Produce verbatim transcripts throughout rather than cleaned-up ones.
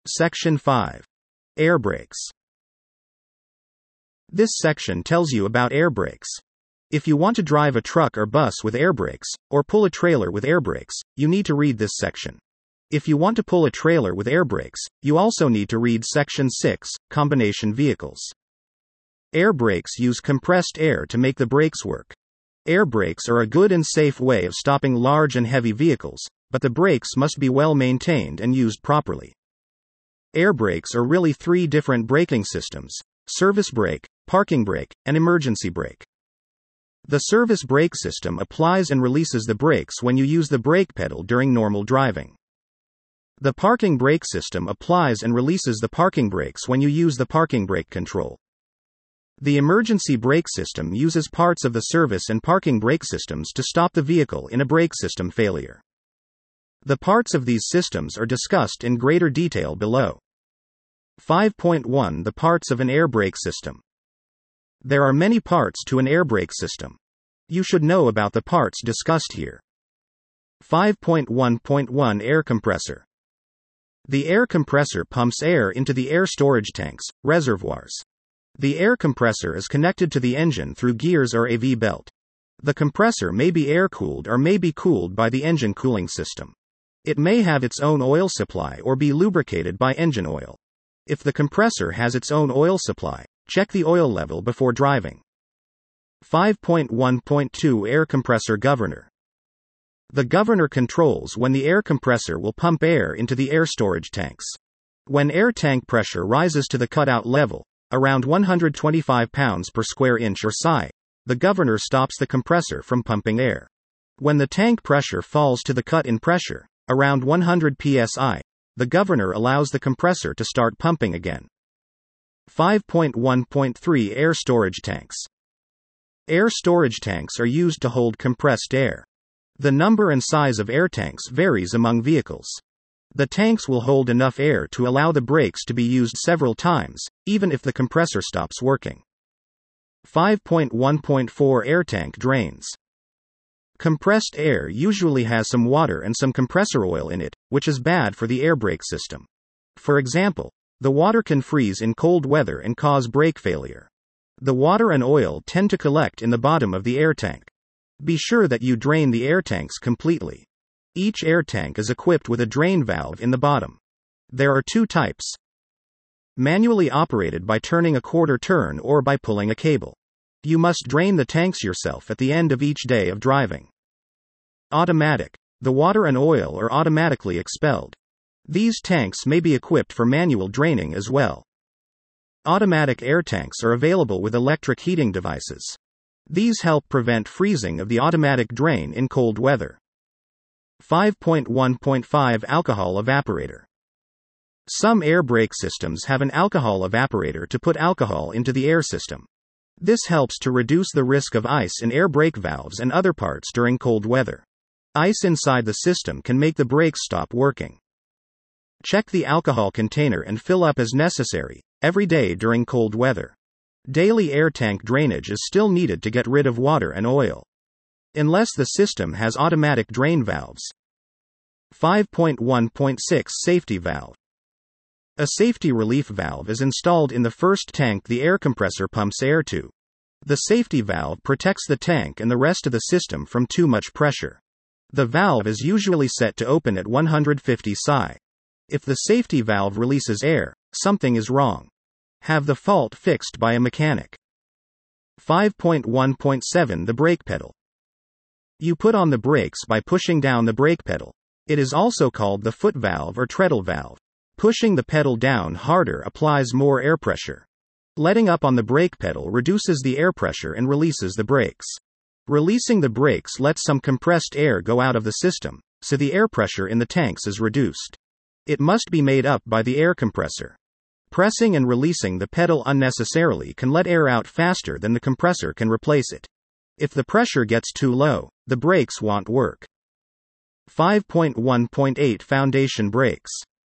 Section five. Air brakes. This section tells you about air brakes. If you want to drive a truck or bus with air brakes, or pull a trailer with air brakes, you need to read this section. If you want to pull a trailer with air brakes, you also need to read Section six, Combination Vehicles. Air brakes use compressed air to make the brakes work. Air brakes are a good and safe way of stopping large and heavy vehicles, but the brakes must be well maintained and used properly. Air brakes are really three different braking systems: service brake, parking brake, and emergency brake. The service brake system applies and releases the brakes when you use the brake pedal during normal driving. The parking brake system applies and releases the parking brakes when you use the parking brake control. The emergency brake system uses parts of the service and parking brake systems to stop the vehicle in a brake system failure. The parts of these systems are discussed in greater detail below. five point one The parts of an air brake system. There are many parts to an air brake system. You should know about the parts discussed here. five point one point one Air compressor. The air compressor pumps air into the air storage tanks, reservoirs. The air compressor is connected to the engine through gears or a V-belt. The compressor may be air-cooled or may be cooled by the engine cooling system. It may have its own oil supply or be lubricated by engine oil. If the compressor has its own oil supply, check the oil level before driving. five point one point two Air compressor governor. The governor controls when the air compressor will pump air into the air storage tanks. When air tank pressure rises to the cutout level, around one hundred twenty-five pounds per square inch or S I, the governor stops the compressor from pumping air. When the tank pressure falls to the cut-in pressure, around one hundred P S I, the governor allows the compressor to start pumping again. five point one point three Air storage tanks. Air storage tanks are used to hold compressed air. The number and size of air tanks varies among vehicles. The tanks will hold enough air to allow the brakes to be used several times, even if the compressor stops working. five point one point four Air tank drains. Compressed air usually has some water and some compressor oil in it, which is bad for the air brake system. For example, the water can freeze in cold weather and cause brake failure. The water and oil tend to collect in the bottom of the air tank. Be sure that you drain the air tanks completely. Each air tank is equipped with a drain valve in the bottom. There are two types. Manually operated by turning a quarter turn or by pulling a cable. You must drain the tanks yourself at the end of each day of driving. Automatic. The water and oil are automatically expelled. These tanks may be equipped for manual draining as well. Automatic air tanks are available with electric heating devices. These help prevent freezing of the automatic drain in cold weather. five point one point five Alcohol evaporator. Some air brake systems have an alcohol evaporator to put alcohol into the air system. This helps to reduce the risk of ice in air brake valves and other parts during cold weather. Ice inside the system can make the brakes stop working. Check the alcohol container and fill up as necessary, every day during cold weather. Daily air tank drainage is still needed to get rid of water and oil. Unless the system has automatic drain valves. five point one point six Safety valve. A safety relief valve is installed in the first tank the air compressor pumps air to. The safety valve protects the tank and the rest of the system from too much pressure. The valve is usually set to open at one hundred fifty S I. If the safety valve releases air, something is wrong. Have the fault fixed by a mechanic. five point one point seven The brake pedal. You put on the brakes by pushing down the brake pedal. It is also called the foot valve or treadle valve. Pushing the pedal down harder applies more air pressure. Letting up on the brake pedal reduces the air pressure and releases the brakes. Releasing the brakes lets some compressed air go out of the system, so the air pressure in the tanks is reduced. It must be made up by the air compressor. Pressing and releasing the pedal unnecessarily can let air out faster than the compressor can replace it. If the pressure gets too low, the brakes won't work. five point one point eight Foundation brakes.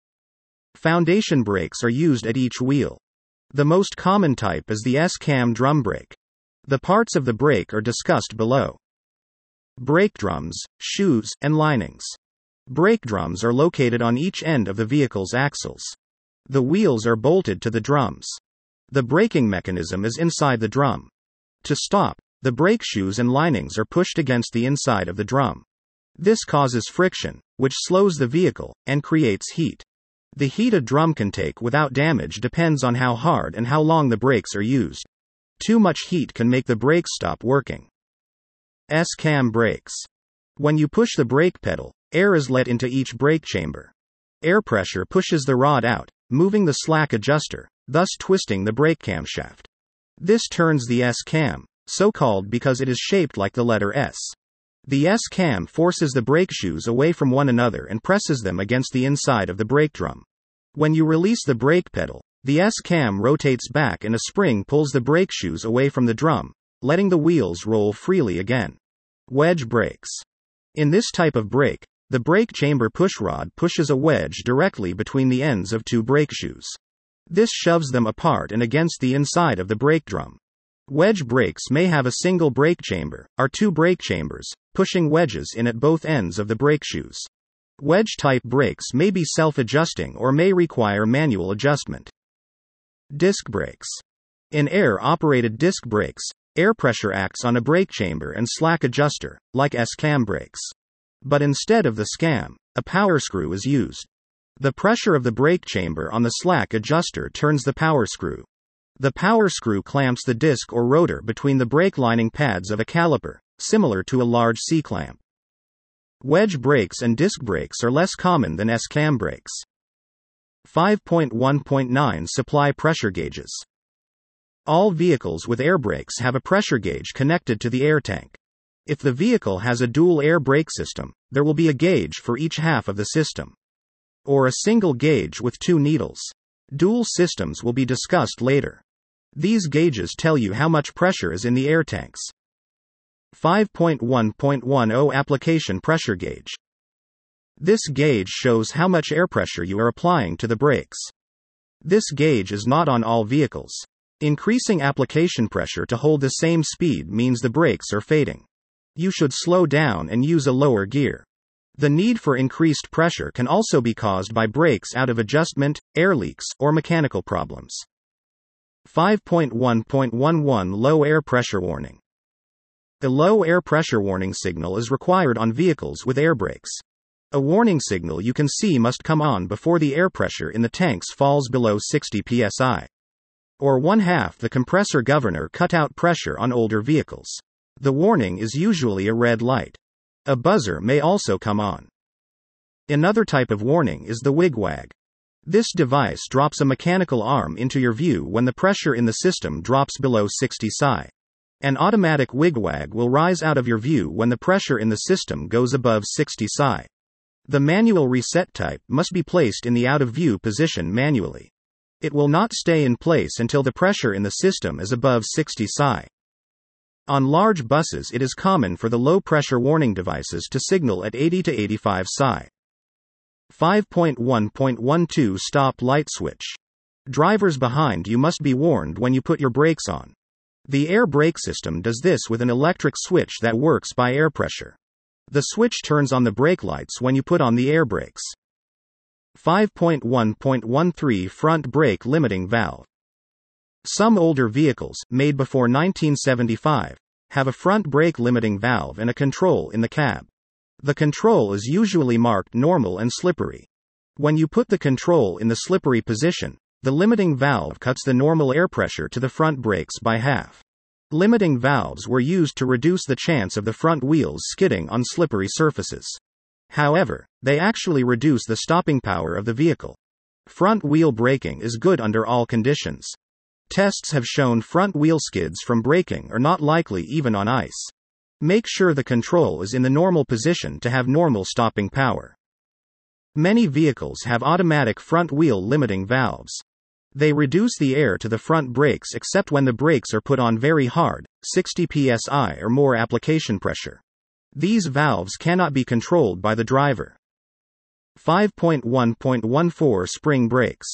Foundation brakes are used at each wheel. The most common type is the S-cam drum brake. The parts of the brake are discussed below. Brake drums, shoes, and linings. Brake drums are located on each end of the vehicle's axles. The wheels are bolted to the drums. The braking mechanism is inside the drum. To stop, the brake shoes and linings are pushed against the inside of the drum. This causes friction, which slows the vehicle, and creates heat. The heat a drum can take without damage depends on how hard and how long the brakes are used. Too much heat can make the brakes stop working. S-cam brakes. When you push the brake pedal, air is let into each brake chamber. Air pressure pushes the rod out, moving the slack adjuster, thus twisting the brake camshaft. This turns the S-cam, so called because it is shaped like the letter S. The S-cam forces the brake shoes away from one another and presses them against the inside of the brake drum. When you release the brake pedal, the S-cam rotates back and a spring pulls the brake shoes away from the drum, letting the wheels roll freely again. Wedge brakes. In this type of brake, the brake chamber pushrod pushes a wedge directly between the ends of two brake shoes. This shoves them apart and against the inside of the brake drum. Wedge brakes may have a single brake chamber, or two brake chambers, pushing wedges in at both ends of the brake shoes. Wedge-type brakes may be self-adjusting or may require manual adjustment. Disc brakes. In air-operated disc brakes, air pressure acts on a brake chamber and slack adjuster, like S-cam brakes. But instead of the scam, a power screw is used. The pressure of the brake chamber on the slack adjuster turns the power screw. The power screw clamps the disc or rotor between the brake lining pads of a caliper, similar to a large C-clamp. Wedge brakes and disc brakes are less common than S-cam brakes. five point one point nine Supply pressure gauges. All vehicles with air brakes have a pressure gauge connected to the air tank. If the vehicle has a dual air brake system, there will be a gauge for each half of the system. Or a single gauge with two needles. Dual systems will be discussed later. These gauges tell you how much pressure is in the air tanks. five point one point ten Application pressure gauge. This gauge shows how much air pressure you are applying to the brakes. This gauge is not on all vehicles. Increasing application pressure to hold the same speed means the brakes are fading. You should slow down and use a lower gear. The need for increased pressure can also be caused by brakes out of adjustment, air leaks, or mechanical problems. five point one point eleven Low air pressure warning. A low air pressure warning signal is required on vehicles with air brakes. A warning signal you can see must come on before the air pressure in the tanks falls below sixty P S I. Or one half the compressor governor cut out pressure on older vehicles. The warning is usually a red light. A buzzer may also come on. Another type of warning is the wigwag. This device drops a mechanical arm into your view when the pressure in the system drops below sixty P S I. An automatic wigwag will rise out of your view when the pressure in the system goes above sixty P S I. The manual reset type must be placed in the out-of-view position manually. It will not stay in place until the pressure in the system is above sixty P S I. On large buses it is common for the low-pressure warning devices to signal at eighty to eighty-five P S I. five point one point twelve Stop light switch. Drivers behind you must be warned when you put your brakes on. The air brake system does this with an electric switch that works by air pressure. The switch turns on the brake lights when you put on the air brakes. five point one point thirteen Front brake limiting valve. Some older vehicles, made before nineteen seventy-five, have a front brake limiting valve and a control in the cab. The control is usually marked normal and slippery. When you put the control in the slippery position, the limiting valve cuts the normal air pressure to the front brakes by half. Limiting valves were used to reduce the chance of the front wheels skidding on slippery surfaces. However, they actually reduce the stopping power of the vehicle. Front wheel braking is good under all conditions. Tests have shown front wheel skids from braking are not likely even on ice. Make sure the control is in the normal position to have normal stopping power. Many vehicles have automatic front wheel limiting valves. They reduce the air to the front brakes except when the brakes are put on very hard, sixty P S I or more application pressure. These valves cannot be controlled by the driver. five point one point fourteen Spring brakes.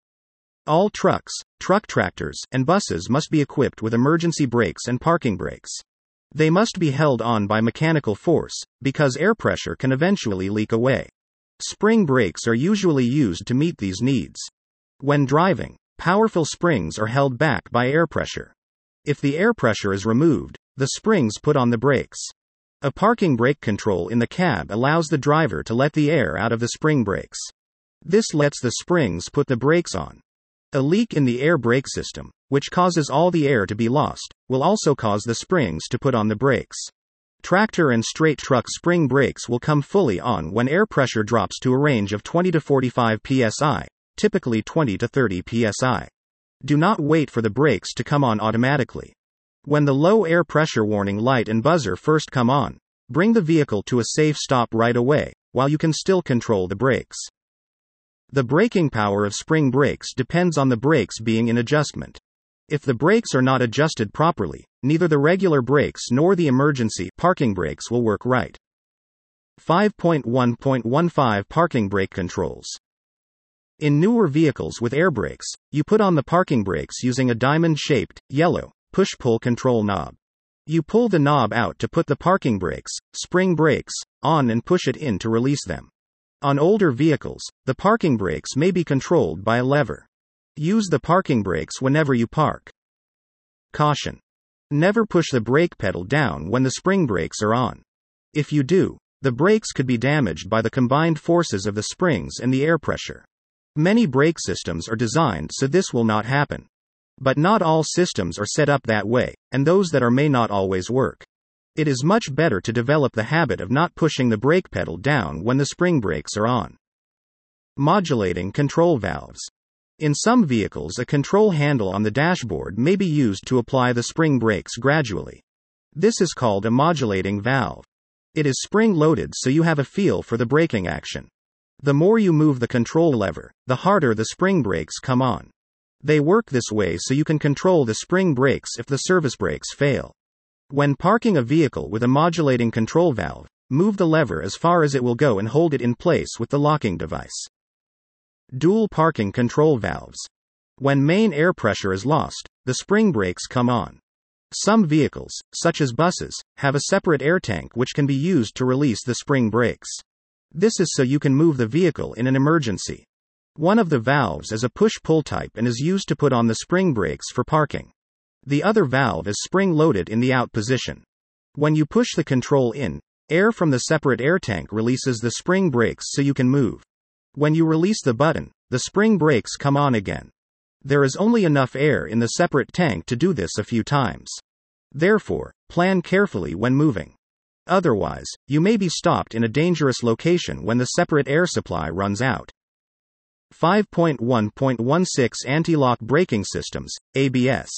All trucks, truck tractors, and buses must be equipped with emergency brakes and parking brakes. They must be held on by mechanical force, because air pressure can eventually leak away. Spring brakes are usually used to meet these needs. When driving, powerful springs are held back by air pressure. If the air pressure is removed, the springs put on the brakes. A parking brake control in the cab allows the driver to let the air out of the spring brakes. This lets the springs put the brakes on. A leak in the air brake system, which causes all the air to be lost, will also cause the springs to put on the brakes. Tractor and straight truck spring brakes will come fully on when air pressure drops to a range of twenty to forty-five P S I, typically twenty to thirty P S I. Do not wait for the brakes to come on automatically. When the low air pressure warning light and buzzer first come on, bring the vehicle to a safe stop right away, while you can still control the brakes. The braking power of spring brakes depends on the brakes being in adjustment. If the brakes are not adjusted properly, neither the regular brakes nor the emergency parking brakes will work right. five point one point fifteen Parking brake controls. In newer vehicles with air brakes, you put on the parking brakes using a diamond-shaped, yellow, push-pull control knob. You pull the knob out to put the parking brakes, spring brakes, on and push it in to release them. On older vehicles, the parking brakes may be controlled by a lever. Use the parking brakes whenever you park. Caution. Never push the brake pedal down when the spring brakes are on. If you do, the brakes could be damaged by the combined forces of the springs and the air pressure. Many brake systems are designed so this will not happen. But not all systems are set up that way, and those that are may not always work. It is much better to develop the habit of not pushing the brake pedal down when the spring brakes are on. Modulating control valves. In some vehicles, a control handle on the dashboard may be used to apply the spring brakes gradually. This is called a modulating valve. It is spring-loaded so you have a feel for the braking action. The more you move the control lever, the harder the spring brakes come on. They work this way so you can control the spring brakes if the service brakes fail. When parking a vehicle with a modulating control valve, move the lever as far as it will go and hold it in place with the locking device. Dual parking control valves. When main air pressure is lost, the spring brakes come on. Some vehicles, such as buses, have a separate air tank which can be used to release the spring brakes. This is so you can move the vehicle in an emergency. One of the valves is a push-pull type and is used to put on the spring brakes for parking. The other valve is spring-loaded in the out position. When you push the control in, air from the separate air tank releases the spring brakes so you can move. When you release the button, the spring brakes come on again. There is only enough air in the separate tank to do this a few times. Therefore, plan carefully when moving. Otherwise, you may be stopped in a dangerous location when the separate air supply runs out. five point one point sixteen Anti-lock braking systems, A B S.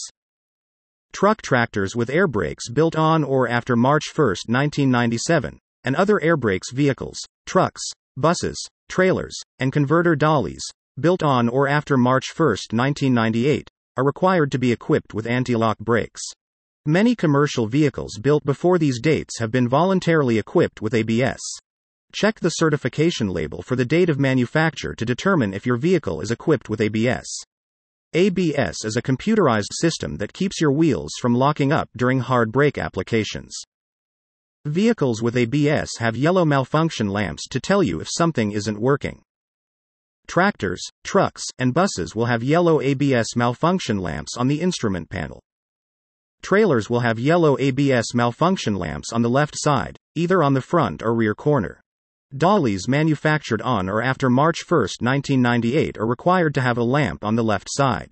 Truck tractors with air brakes built on or after March first, nineteen ninety-seven, and other air brakes vehicles, trucks, buses, trailers, and converter dollies, built on or after March first, nineteen ninety-eight, are required to be equipped with anti-lock brakes. Many commercial vehicles built before these dates have been voluntarily equipped with A B S. Check the certification label for the date of manufacture to determine if your vehicle is equipped with A B S. A B S is a computerized system that keeps your wheels from locking up during hard brake applications. Vehicles with A B S have yellow malfunction lamps to tell you if something isn't working. Tractors, trucks, and buses will have yellow A B S malfunction lamps on the instrument panel. Trailers will have yellow A B S malfunction lamps on the left side, either on the front or rear corner. Dollies manufactured on or after March first, nineteen ninety-eight are required to have a lamp on the left side.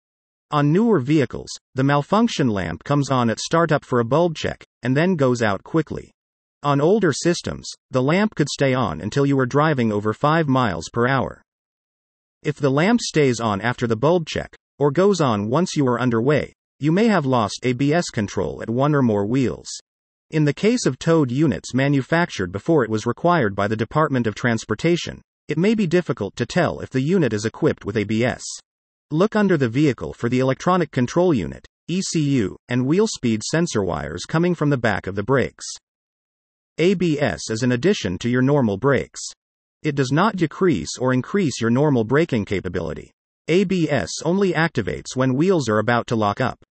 On newer vehicles, the malfunction lamp comes on at startup for a bulb check, and then goes out quickly. On older systems, the lamp could stay on until you are driving over five miles per hour. If the lamp stays on after the bulb check, or goes on once you are underway, you may have lost A B S control at one or more wheels. In the case of towed units manufactured before it was required by the Department of Transportation, it may be difficult to tell if the unit is equipped with A B S. Look under the vehicle for the electronic control unit, E C U, and wheel speed sensor wires coming from the back of the brakes. A B S is an addition to your normal brakes. It does not decrease or increase your normal braking capability. A B S only activates when wheels are about to lock up.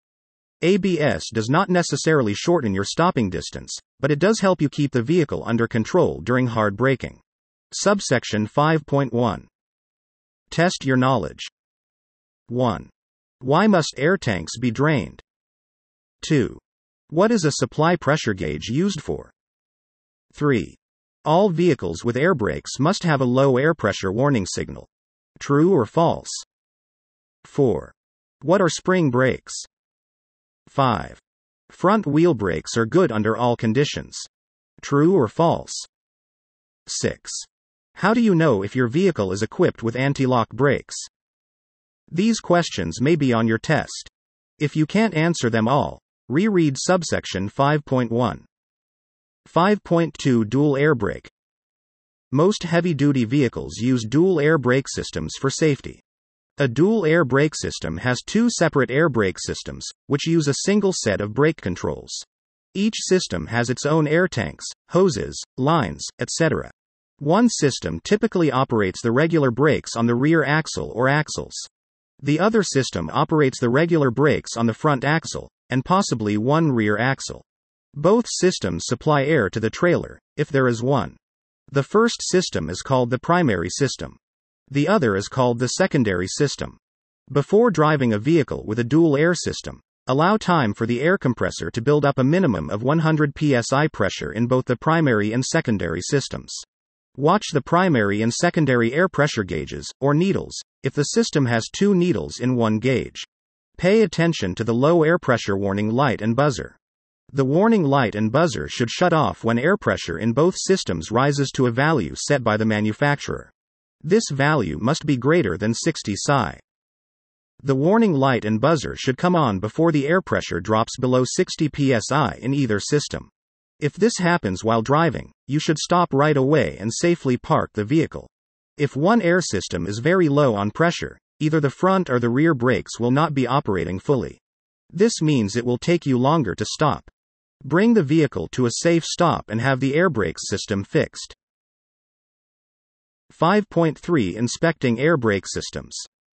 A B S does not necessarily shorten your stopping distance, but it does help you keep the vehicle under control during hard braking. Subsection five point one. Test your knowledge. one. Why must air tanks be drained? two. What is a supply pressure gauge used for? three. All vehicles with air brakes must have a low air pressure warning signal. True or false? four. What are spring brakes? five. Front wheel brakes are good under all conditions. True or false? six. How do you know if your vehicle is equipped with anti-lock brakes? These questions may be on your test. If you can't answer them all, reread subsection five point one. five point two Dual air brake. Most heavy-duty vehicles use dual air brake systems for safety. A dual air brake system has two separate air brake systems, which use a single set of brake controls. Each system has its own air tanks, hoses, lines, et cetera. One system typically operates the regular brakes on the rear axle or axles. The other system operates the regular brakes on the front axle, and possibly one rear axle. Both systems supply air to the trailer, if there is one. The first system is called the primary system. The other is called the secondary system. Before driving a vehicle with a dual air system, allow time for the air compressor to build up a minimum of one hundred P S I pressure in both the primary and secondary systems. Watch the primary and secondary air pressure gauges, or needles, if the system has two needles in one gauge. Pay attention to the low air pressure warning light and buzzer. The warning light and buzzer should shut off when air pressure in both systems rises to a value set by the manufacturer. This value must be greater than sixty P S I. The warning light and buzzer should come on before the air pressure drops below sixty P S I in either system. If this happens while driving, you should stop right away and safely park the vehicle. If one air system is very low on pressure, either the front or the rear brakes will not be operating fully. This means it will take you longer to stop. Bring the vehicle to a safe stop and have the air brakes system fixed. five point three Inspecting air brake systems.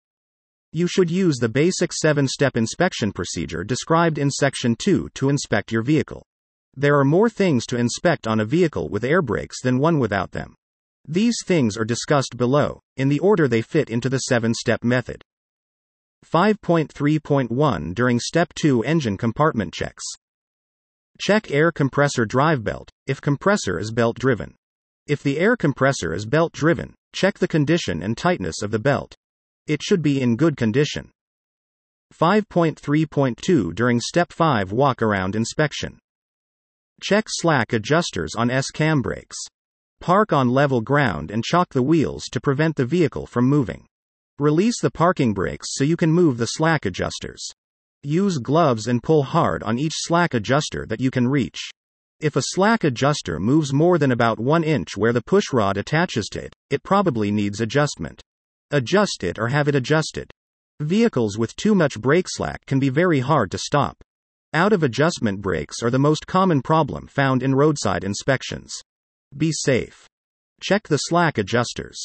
You should use the basic seven-step inspection procedure described in Section two to inspect your vehicle. There are more things to inspect on a vehicle with air brakes than one without them. These things are discussed below, in the order they fit into the seven-step method. five point three point one During Step two Engine compartment checks. Check air compressor drive belt, if compressor is belt-driven. If the air compressor is belt-driven, check the condition and tightness of the belt. It should be in good condition. five point three point two During Step five Walk-around inspection. Check slack adjusters on S-cam brakes. Park on level ground and chock the wheels to prevent the vehicle from moving. Release the parking brakes so you can move the slack adjusters. Use gloves and pull hard on each slack adjuster that you can reach. If a slack adjuster moves more than about one inch where the push rod attaches to it, it probably needs adjustment. Adjust it or have it adjusted. Vehicles with too much brake slack can be very hard to stop. Out-of-adjustment brakes are the most common problem found in roadside inspections. Be safe. Check the slack adjusters.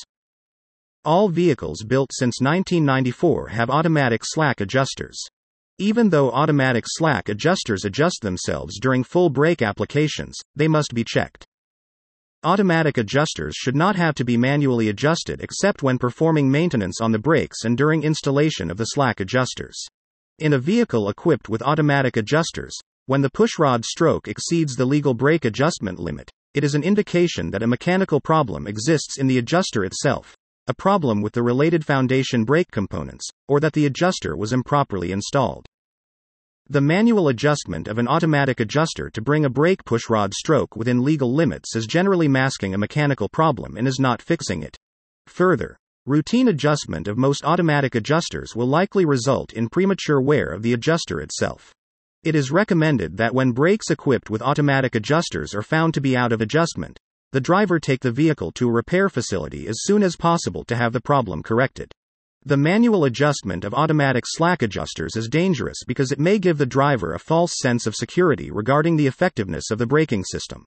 All vehicles built since nineteen ninety-four have automatic slack adjusters. Even though automatic slack adjusters adjust themselves during full brake applications, they must be checked. Automatic adjusters should not have to be manually adjusted except when performing maintenance on the brakes and during installation of the slack adjusters. In a vehicle equipped with automatic adjusters, when the pushrod stroke exceeds the legal brake adjustment limit, it is an indication that a mechanical problem exists in the adjuster itself, a problem with the related foundation brake components, or that the adjuster was improperly installed. The manual adjustment of an automatic adjuster to bring a brake pushrod stroke within legal limits is generally masking a mechanical problem and is not fixing it. Further, routine adjustment of most automatic adjusters will likely result in premature wear of the adjuster itself. It is recommended that when brakes equipped with automatic adjusters are found to be out of adjustment, the driver take the vehicle to a repair facility as soon as possible to have the problem corrected. The manual adjustment of automatic slack adjusters is dangerous because it may give the driver a false sense of security regarding the effectiveness of the braking system.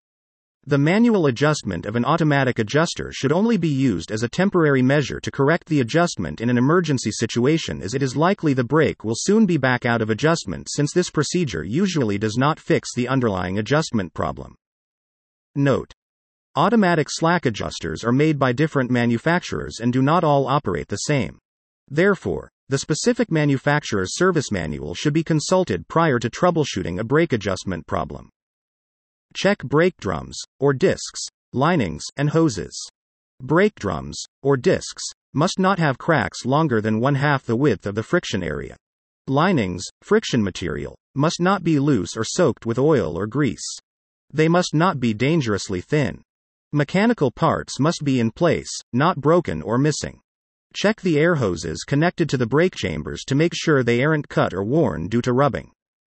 The manual adjustment of an automatic adjuster should only be used as a temporary measure to correct the adjustment in an emergency situation, as it is likely the brake will soon be back out of adjustment, since this procedure usually does not fix the underlying adjustment problem. Note: Automatic slack adjusters are made by different manufacturers and do not all operate the same. Therefore, the specific manufacturer's service manual should be consulted prior to troubleshooting a brake adjustment problem. Check brake drums, or discs, linings, and hoses. Brake drums, or discs, must not have cracks longer than one half the width of the friction area. Linings, friction material, must not be loose or soaked with oil or grease. They must not be dangerously thin. Mechanical parts must be in place, not broken or missing. Check the air hoses connected to the brake chambers to make sure they aren't cut or worn due to rubbing.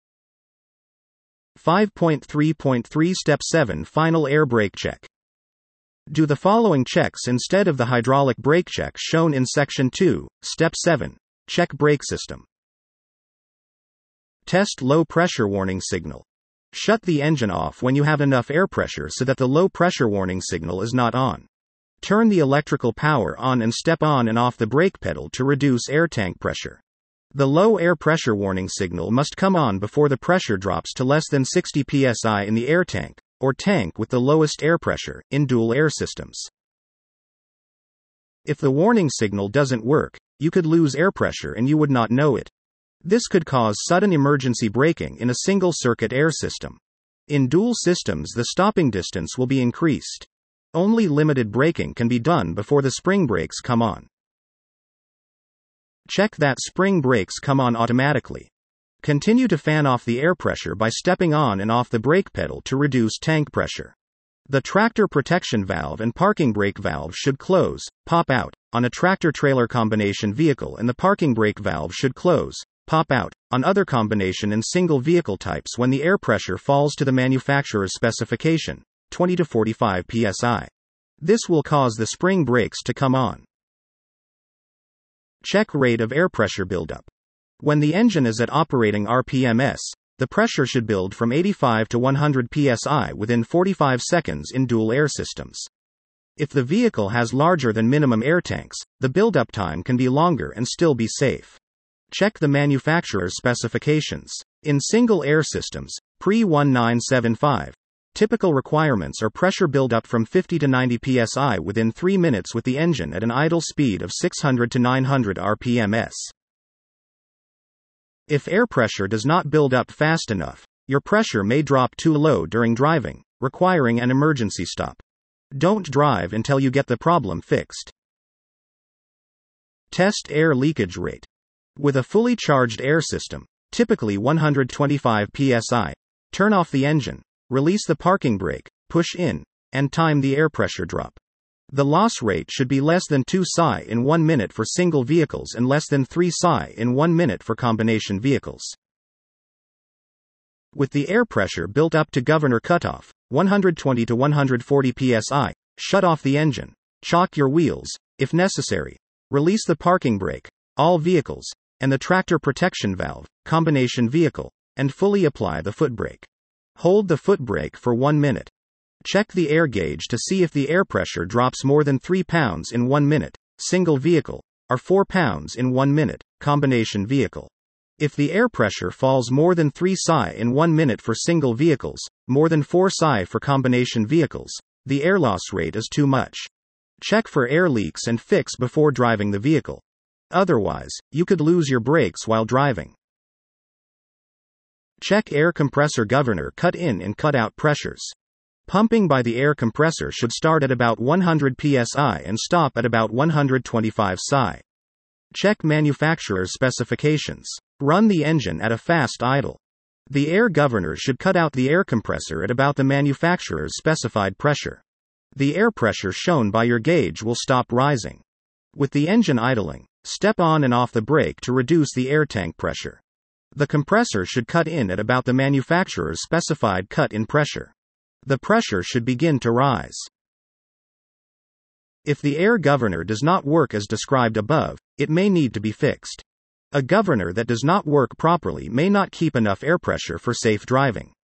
five point three point three Step seven Final air brake check. Do the following checks instead of the hydraulic brake checks shown in Section two, Step seven. Check brake system. Test low pressure warning signal. Shut the engine off when you have enough air pressure so that the low pressure warning signal is not on. Turn the electrical power on and step on and off the brake pedal to reduce air tank pressure. The low air pressure warning signal must come on before the pressure drops to less than sixty P S I in the air tank, or tank with the lowest air pressure, in dual air systems. If the warning signal doesn't work, you could lose air pressure and you would not know it. This could cause sudden emergency braking in a single-circuit air system. In dual systems, the stopping distance will be increased. Only limited braking can be done before the spring brakes come on. Check that spring brakes come on automatically. Continue to fan off the air pressure by stepping on and off the brake pedal to reduce tank pressure. The tractor protection valve and parking brake valve should close, pop out, on a tractor-trailer combination vehicle, and the parking brake valve should close, pop out, on other combination and single vehicle types when the air pressure falls to the manufacturer's specification, twenty to forty-five P S I. This will cause the spring brakes to come on. Check rate of air pressure buildup. When the engine is at operating R P M S, the pressure should build from eighty-five to one hundred P S I within forty-five seconds in dual air systems. If the vehicle has larger than minimum air tanks, the buildup time can be longer and still be safe. Check the manufacturer's specifications. In single air systems, pre nineteen seventy-five, typical requirements are pressure buildup from fifty to ninety P S I within three minutes with the engine at an idle speed of six hundred to nine hundred R P M S. If air pressure does not build up fast enough, your pressure may drop too low during driving, requiring an emergency stop. Don't drive until you get the problem fixed. Test air leakage rate. With a fully charged air system, typically one hundred twenty-five P S I, turn off the engine, release the parking brake, push in, and time the air pressure drop. The loss rate should be less than two S I in one minute for single vehicles and less than three S I in one minute for combination vehicles. With the air pressure built up to governor cutoff, one hundred twenty to one hundred forty P S I, shut off the engine, chock your wheels, if necessary, release the parking brake, all vehicles, and the tractor protection valve, combination vehicle, and fully apply the foot brake. Hold the foot brake for one minute. Check the air gauge to see if the air pressure drops more than three pounds in one minute, single vehicle, or four pounds in one minute, combination vehicle. If the air pressure falls more than three S I in one minute for single vehicles, more than four S I for combination vehicles, the air loss rate is too much. Check for air leaks and fix before driving the vehicle. Otherwise, you could lose your brakes while driving. Check air compressor governor cut in and cut out pressures. Pumping by the air compressor should start at about one hundred P S I and stop at about one hundred twenty-five S I. Check manufacturer's specifications. Run the engine at a fast idle. The air governor should cut out the air compressor at about the manufacturer's specified pressure. The air pressure shown by your gauge will stop rising. With the engine idling, step on and off the brake to reduce the air tank pressure. The compressor should cut in at about the manufacturer's specified cut-in pressure. The pressure should begin to rise. If the air governor does not work as described above, it may need to be fixed. A governor that does not work properly may not keep enough air pressure for safe driving.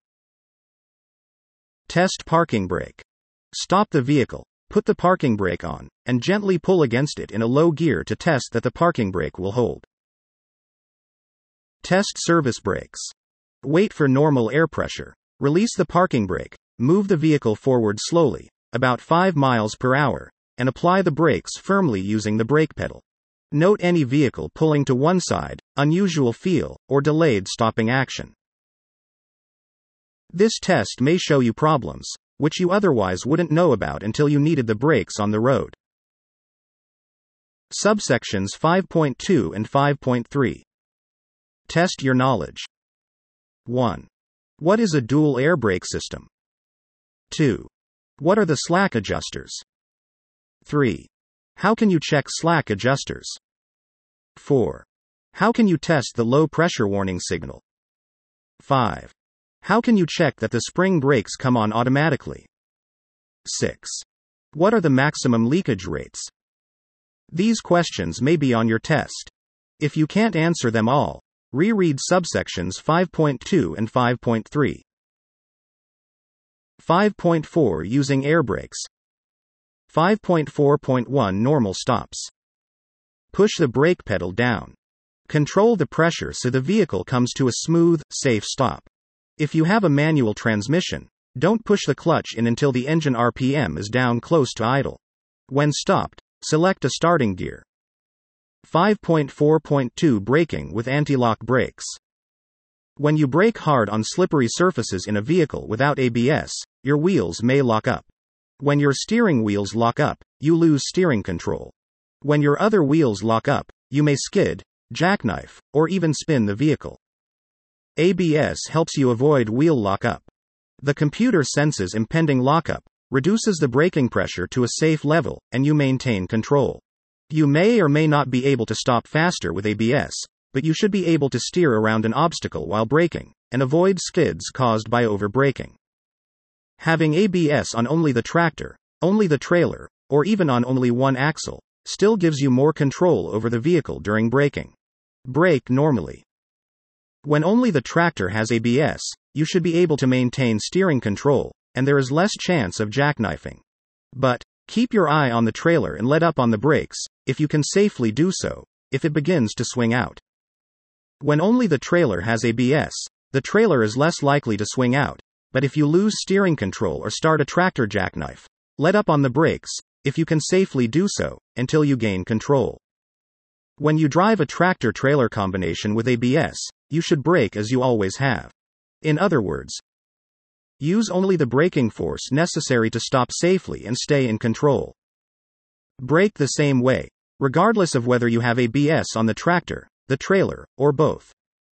Test parking brake. Stop the vehicle, put the parking brake on, and gently pull against it in a low gear to test that the parking brake will hold. Test service brakes. Wait for normal air pressure. Release the parking brake, move the vehicle forward slowly, about five miles per hour, and apply the brakes firmly using the brake pedal. Note any vehicle pulling to one side, unusual feel, or delayed stopping action. This test may show you problems, which you otherwise wouldn't know about until you needed the brakes on the road. Subsections five point two and five point three. Test your knowledge. one. What is a dual air brake system? two. What are the slack adjusters? three. How can you check slack adjusters? four. How can you test the low pressure warning signal? five. How can you check that the spring brakes come on automatically? six. What are the maximum leakage rates? These questions may be on your test. If you can't answer them all, reread subsections five point two and five point three. five point four Using air brakes. five point four point one Normal stops. Push the brake pedal down. Control the pressure so the vehicle comes to a smooth, safe stop. If you have a manual transmission, don't push the clutch in until the engine R P M is down close to idle. When stopped, select a starting gear. five point four point two Braking with anti-lock brakes. When you brake hard on slippery surfaces in a vehicle without A B S, your wheels may lock up. When your steering wheels lock up, you lose steering control. When your other wheels lock up, you may skid, jackknife, or even spin the vehicle. A B S helps you avoid wheel lockup. The computer senses impending lockup, reduces the braking pressure to a safe level, and you maintain control. You may or may not be able to stop faster with A B S, but you should be able to steer around an obstacle while braking, and avoid skids caused by over-braking. Having A B S on only the tractor, only the trailer, or even on only one axle, still gives you more control over the vehicle during braking. Brake normally. When only the tractor has A B S, you should be able to maintain steering control, and there is less chance of jackknifing. But, keep your eye on the trailer and let up on the brakes, if you can safely do so, if it begins to swing out. When only the trailer has A B S, the trailer is less likely to swing out, but if you lose steering control or start a tractor jackknife, let up on the brakes, if you can safely do so, until you gain control. When you drive a tractor-trailer combination with A B S, you should brake as you always have. In other words, use only the braking force necessary to stop safely and stay in control. Brake the same way, regardless of whether you have A B S on the tractor, the trailer, or both.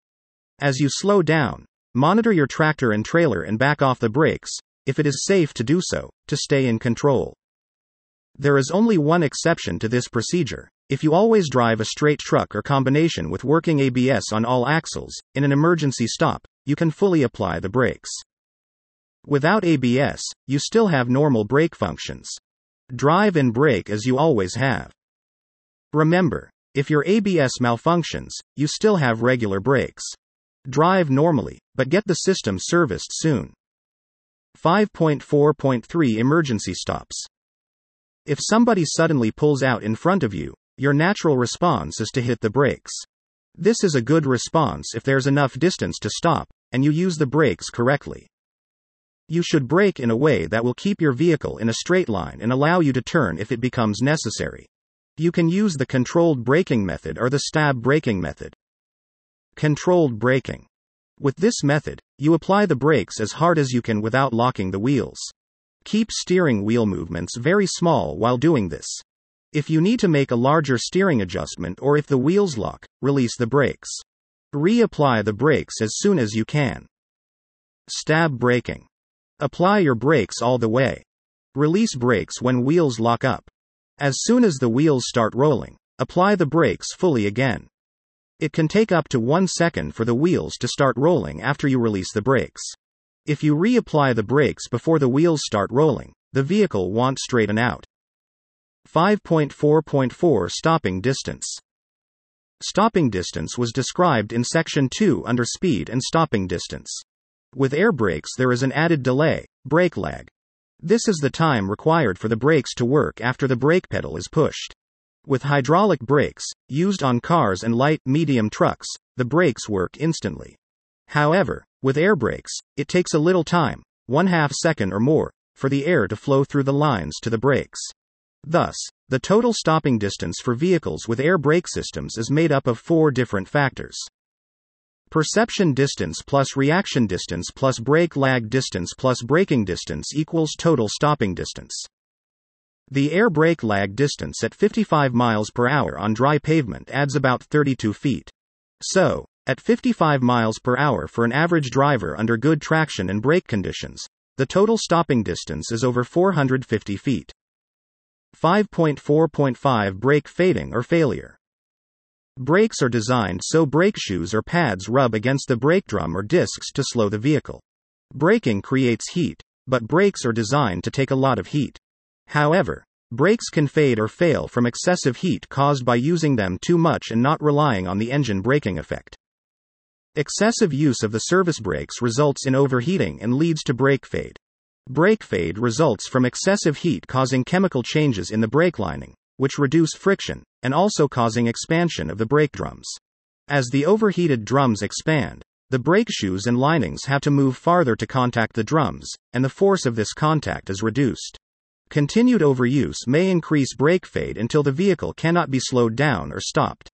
As you slow down, monitor your tractor and trailer and back off the brakes, if it is safe to do so, to stay in control. There is only one exception to this procedure. If you always drive a straight truck or combination with working A B S on all axles, in an emergency stop, you can fully apply the brakes. Without A B S, you still have normal brake functions. Drive and brake as you always have. Remember, if your A B S malfunctions, you still have regular brakes. Drive normally, but get the system serviced soon. five point four point three Emergency stops. If somebody suddenly pulls out in front of you, your natural response is to hit the brakes. This is a good response if there's enough distance to stop, and you use the brakes correctly. You should brake in a way that will keep your vehicle in a straight line and allow you to turn if it becomes necessary. You can use the controlled braking method or the stab braking method. Controlled braking. With this method, you apply the brakes as hard as you can without locking the wheels. Keep steering wheel movements very small while doing this. If you need to make a larger steering adjustment or if the wheels lock, release the brakes. Reapply the brakes as soon as you can. Stab braking. Apply your brakes all the way. Release brakes when wheels lock up. As soon as the wheels start rolling, apply the brakes fully again. It can take up to one second for the wheels to start rolling after you release the brakes. If you reapply the brakes before the wheels start rolling, the vehicle won't straighten out. five point four point four Stopping distance. Stopping distance was described in Section two under Speed and Stopping distance. With air brakes there is an added delay, brake lag. This is the time required for the brakes to work after the brake pedal is pushed. With hydraulic brakes, used on cars and light-medium trucks, the brakes work instantly. However, with air brakes, it takes a little time, one half second or more, for the air to flow through the lines to the brakes. Thus, the total stopping distance for vehicles with air brake systems is made up of four different factors. Perception distance plus reaction distance plus brake lag distance plus braking distance equals total stopping distance. The air brake lag distance at fifty-five miles per hour on dry pavement adds about thirty-two feet. So, at fifty-five miles per hour for an average driver under good traction and brake conditions, the total stopping distance is over four hundred fifty feet. five point four point five Brake fading or failure. Brakes are designed so brake shoes or pads rub against the brake drum or discs to slow the vehicle. Braking creates heat, but brakes are designed to take a lot of heat. However, brakes can fade or fail from excessive heat caused by using them too much and not relying on the engine braking effect. Excessive use of the service brakes results in overheating and leads to brake fade. Brake fade results from excessive heat causing chemical changes in the brake lining, which reduce friction, and also causing expansion of the brake drums. As the overheated drums expand, the brake shoes and linings have to move farther to contact the drums, and the force of this contact is reduced. Continued overuse may increase brake fade until the vehicle cannot be slowed down or stopped.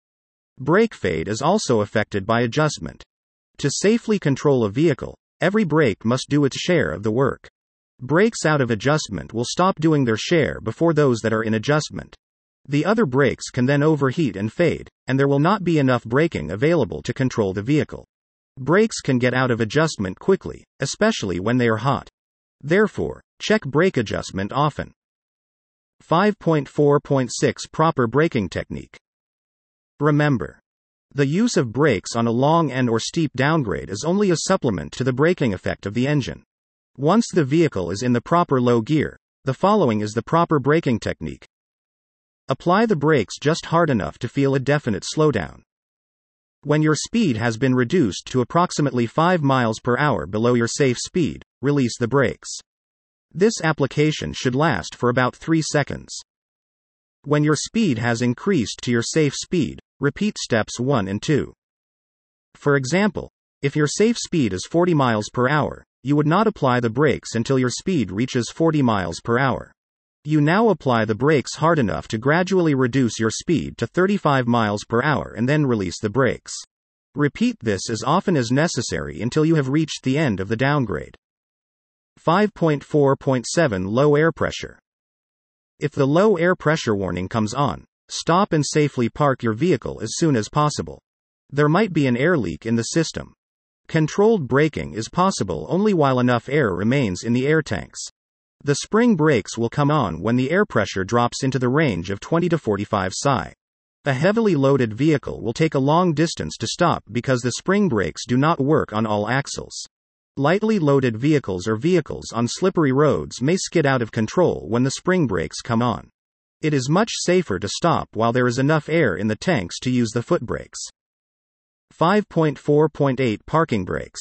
Brake fade is also affected by adjustment. To safely control a vehicle, every brake must do its share of the work. Brakes out of adjustment will stop doing their share before those that are in adjustment. The other brakes can then overheat and fade, and there will not be enough braking available to control the vehicle. Brakes can get out of adjustment quickly, especially when they are hot. Therefore, check brake adjustment often. five point four point six Proper braking technique. Remember, the use of brakes on a long and or steep downgrade is only a supplement to the braking effect of the engine. Once the vehicle is in the proper low gear, the following is the proper braking technique. Apply the brakes just hard enough to feel a definite slowdown. When your speed has been reduced to approximately five miles per hour below your safe speed, release the brakes. This application should last for about three seconds. When your speed has increased to your safe speed, repeat steps one and two. For example, if your safe speed is forty miles per hour, you would not apply the brakes until your speed reaches forty miles per hour. You now apply the brakes hard enough to gradually reduce your speed to thirty-five miles per hour and then release the brakes. Repeat this as often as necessary until you have reached the end of the downgrade. five point four point seven Low air pressure. If the low air pressure warning comes on, stop and safely park your vehicle as soon as possible. There might be an air leak in the system. Controlled braking is possible only while enough air remains in the air tanks. The spring brakes will come on when the air pressure drops into the range of twenty to forty-five psi. A heavily loaded vehicle will take a long distance to stop because the spring brakes do not work on all axles. Lightly loaded vehicles or vehicles on slippery roads may skid out of control when the spring brakes come on. It is much safer to stop while there is enough air in the tanks to use the foot brakes. five point four point eight Parking brakes.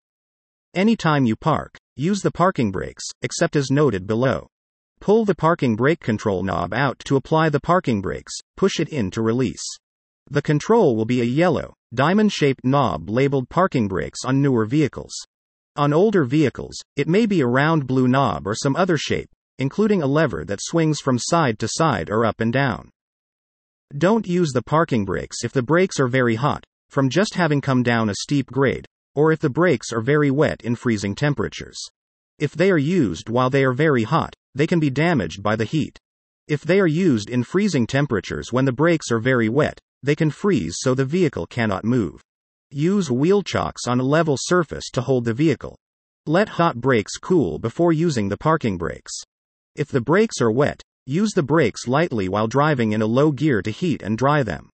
Anytime you park, use the parking brakes, except as noted below. Pull the parking brake control knob out to apply the parking brakes, push it in to release. The control will be a yellow, diamond-shaped knob labeled parking brakes on newer vehicles. On older vehicles, it may be a round blue knob or some other shape, including a lever that swings from side to side or up and down. Don't use the parking brakes if the brakes are very hot, from just having come down a steep grade, or if the brakes are very wet in freezing temperatures. If they are used while they are very hot, they can be damaged by the heat. If they are used in freezing temperatures when the brakes are very wet, they can freeze so the vehicle cannot move. Use wheel chocks on a level surface to hold the vehicle. Let hot brakes cool before using the parking brakes. If the brakes are wet, use the brakes lightly while driving in a low gear to heat and dry them.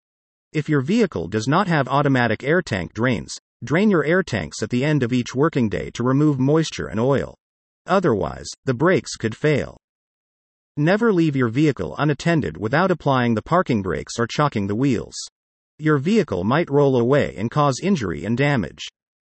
If your vehicle does not have automatic air tank drains, drain your air tanks at the end of each working day to remove moisture and oil. Otherwise, the brakes could fail. Never leave your vehicle unattended without applying the parking brakes or chocking the wheels. Your vehicle might roll away and cause injury and damage.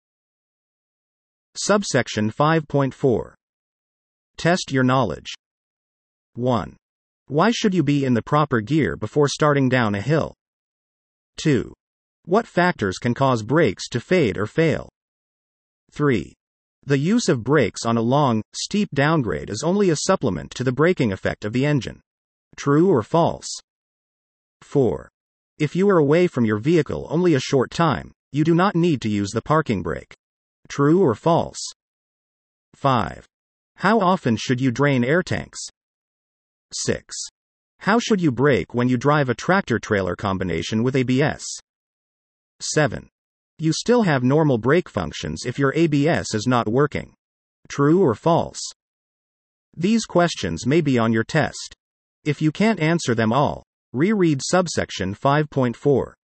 Subsection five point four. Test your knowledge. one. Why should you be in the proper gear before starting down a hill? two. What factors can cause brakes to fade or fail? three. The use of brakes on a long, steep downgrade is only a supplement to the braking effect of the engine. True or false? four. If you are away from your vehicle only a short time, you do not need to use the parking brake. True or false? five. How often should you drain air tanks? six. How should you brake when you drive a tractor-trailer combination with A B S? seven. You still have normal brake functions if your A B S is not working. True or false? These questions may be on your test. If you can't answer them all, reread subsection five point four.